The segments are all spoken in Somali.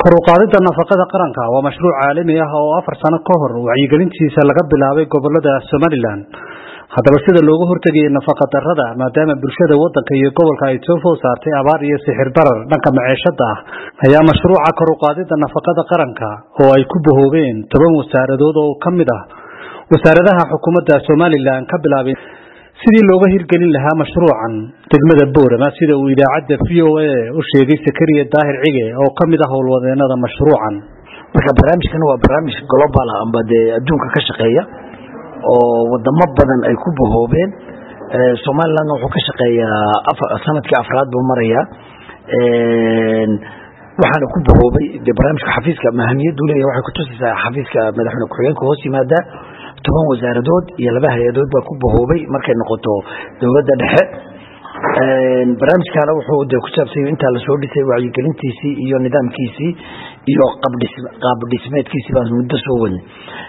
kor u qaadida nafaqada qaranka waa mashruuc caalami ah oo 4 sano ka hor wacyigelintiisa laga bilaabay gobolada Somaliland. haddaba sida looga hortagay nafaqa darrada maadaama bulshada wadanka iyo gobolka ay soo food saartay abaar iyo sixir barar dhanka maciishada ah ayaa mashruuca kor u qaadida nafaqada qaranka oo ay ku bahoobeen 10 wasaaradood oo kamid ah wasaaradaha xukuumadda Somaliland ka bilaabay sidii looga hirgelin lahaa mashruucan degmada Boorama sida uu idaacada VOA u sheegay Sakariya Daahir Cige oo kamid ah howlwadeenada mashruucan. marka barnaamijkan waa barnaamij global ah amba adduunka ka shaqeeya oo wadamo badan ay ku bahoobeen. Somaliland wuxuu ka shaqeeyaa sanadkii afraad buu marayaa waxaana ku bahoobay barnaamijka xafiiska mahamiyadu leeyahay waxay ku tusaysaa xafiiska madaxweyne ku-xigeenka hoos yimaada 10 wasaaradood iyo 2 hay'adood baa ku bahoobay markay noqoto dawladda dhexe. barnaamijkana wuxuu ku saabsan inta la soo dhisay wacyigelintiisii iyo nidaamkiisii iyo qaab dhismeedkiisii baan muddo soo wadnay.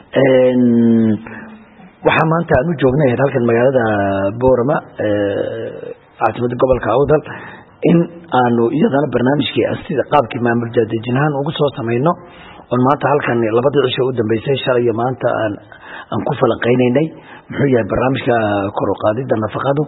waxaa maanta aanu joognay halkan magaalada Boorama caasimada gobolka Awdal in aanu iyadana barnaamijkii sida qaabkii maamul jaadejinahan ugu soo sameeyno oo maanta halkan 2 cisho u dambeysay shalay iyo maanta aan ku falanqeynaynay muxuu yahay barnaamijka kor u qaadida nafaqadu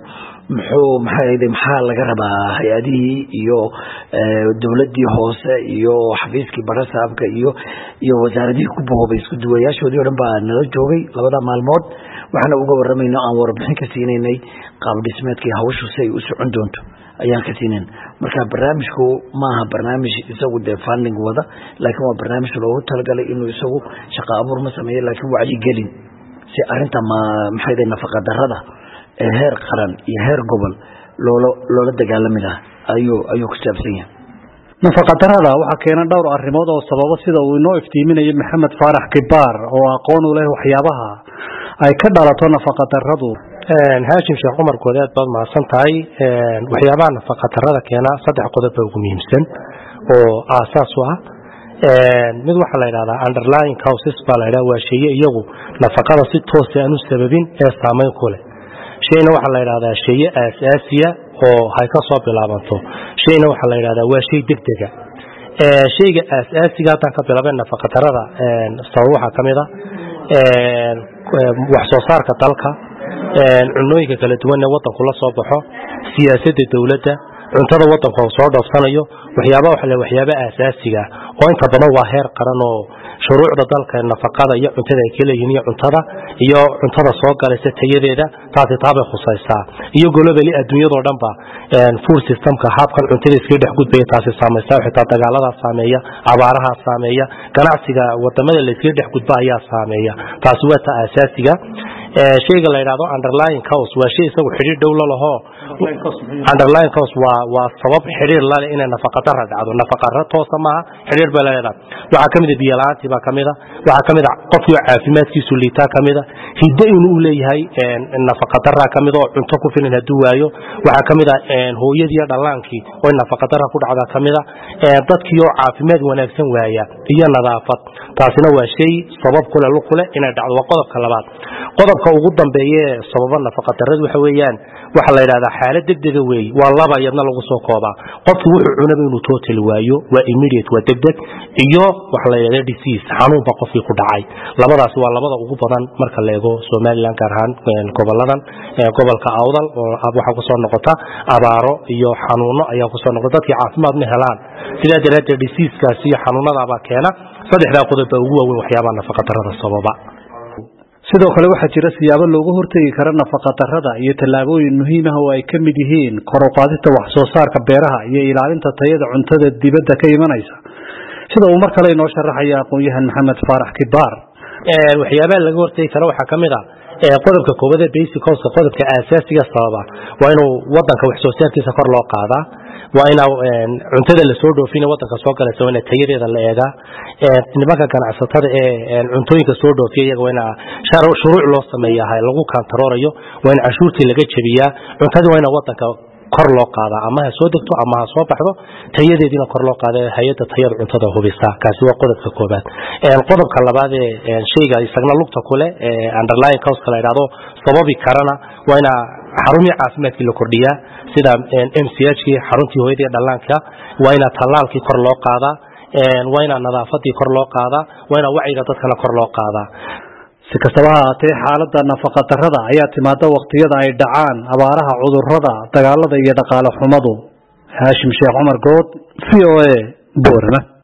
maxaa laga rabaa hay'adihii iyo dawladii hoose iyo xafiiskii barasaabka iyo wasaaradihii ku bahoobay isku duwayaashoodii oo dhan baa nala joogay 2 maalmood waxaana uga waramayno aan warbixin ka siinaynay qaab dhismeedkii hawshu say u socon doonto ayaan ka siinayn. marka barnaamijku maaha barnaamij isagu funding wada laakiin waa barnaamij loogu talagalay inuu isagu shaqo abuur ma sameeyo laakiin wacyi gelin si arinta maxay nafaqa darrada heer qaran iyo heer gobol loola dagaalami lahaa ayuu ku saabsan yahay. nafaqa darrada waxa keenay dhowr arrimood oo sababo sida uu inoo iftiiminayo Maxamed Faarax Kibaar oo aqoon u leh waxyaabaha ay ka dhalato nafaqa darradu. haashim sheekh Umar Goodaad baad mahadsan tahay. waxyaabaha nafaqa darrada keena 3 qodob ugu muhiimsan oo aasaas u ah mid waxa la yiraahdaa underlying causes baa la yiraahdaa waa shay iyagu nafaqada si toos ah aanu sababin ee saameyn ku leh. shayna waxa la yiraahdaa shay aasaasiya oo hay ka soo bilaabanto. shayna waxa la yiraahdaa waa shay degdeg ah. shayga aasaasiga tan ka bilaabay nafaqa darrada sabab waxa kamid ah wax soo saarka dalka cunooyinka kala duwan ee wadanku la soo baxo siyaasadda dawladda cuntada wadanku soo dhoofsanayo waxyaabo aasaasiga oo inta badan waa heer qaran oo shuruucda dalka nafaqada iyo cuntada ay kala yihiin iyo cuntada soo galaysa tayadeeda taasi taabay khusaysaa iyo globally adduunyada oo dhanba food systemka habkan cuntada iska dhex gudbaya taasi saameeyay xitaa dagaalada saameeya abaaraha saameeya ganacsiga wadamada la iska dhex gudba ayaa saameeya taasi waa aasaasiga. shayga la yiraahdo underlying cause waa shay isagu xiriir dhow la laho. underlying cause waa sabab xiriir la leh in nafaqa darrada dhacdo. nafaqa darrada toos ma aha xiriir baa leedahay. waxa kamid ah biyo la'aantii baa kamid ah waxa kamid ah qofka caafimaadkiisu liita kamid ah hiddo inuu leeyahay nafaqa darrada kamid oo cunto ku filan haduu waayo waxa kamid ah hooyadii iyo dhalaankii oo nafaqa darrada ku dhacda kamid ah dadkii oo caafimaad wanaagsan waaya iyo nadaafad taasina waa shay sabab kale inay dhacdo. waa qodobka labaad. qodobka ugu dambeeya sababa nafaqa darrada waxa weeyaan waxa la yiraahdaa xaalad degdeg ah weey waa laba iyadna lagu soo koobaa qofku wuxuu cunaba inuu total waayo waa immediate waa degdeg iyo waxa la yiraahdaa disease xanuun ba qofkii ku dhacay. labadaas waa labada ugu badan marka la eego Somaliland gaar ahaan goboladan gobolka Awdal oo waxa ku soo noqota abaaro iyo xanuuno ayaa ku soo noqda dadkii caafimaad ma helaan sida daraaddeed disease kaasi iyo xanuunada ba keena. 3 qodob ugu waaweyn waxyaabaha nafaqa darrada sababa. sidoo kale waxa jira siyaabo looga hortagi karo nafaqa darrada iyo talaabooyin muhiim ah oo ay ka mid yihiin kor u qaadida wax soo saarka beeraha iyo ilaalinta tayada cuntada dibadda ka imanaysa sida uu markale inoo sharaxaya aqoon-yahan Maxamed Faarax Kibaar. waxyaabaha laga hortagi karo waxa kamid ah qodobka koowaad ee basic cause qodobka aasaasiga sababa waa inuu wadanka wax soo saarkiisa kor loo qaadaa waa in cuntada la soo dhoofinayo wadanka soo galaysa waa in tayadeeda la eega nimanka ganacsatada ee cuntooyinka soo dhoofiya iyaga waa in shuruuc loo sameeyaa lagu kantaroorayo waa in cashuurtii laga jabiyaa cuntada waa in wadanka kor loo qaada ama ha soo degto ama ha soo baxdo tayadeedina kor loo qaada hay'adda tayada cuntada hubisa kaasi waa qodobka koobaad. qodobka labaad ee shayga isagna lugta kule underlying cause la yiraahdo sababi karana waa in xarumaha caafimaadka la kordhiyaa sida MCH xaruntii hooyada dhalaanka waa in talaalkii kor loo qaada waa inaan nadaafadii kor loo qaadaa waa inaan wacyiga dadkana kor loo qaadaa si kastaba ha ahaatee xaaladda nafaqa darrada ayaa timaada waqtiyada ay dhacaan abaaraha cudurrada dagaalada iyo dhaqaale xumadu Haashim Sheekh Cumar Good VOA Boorama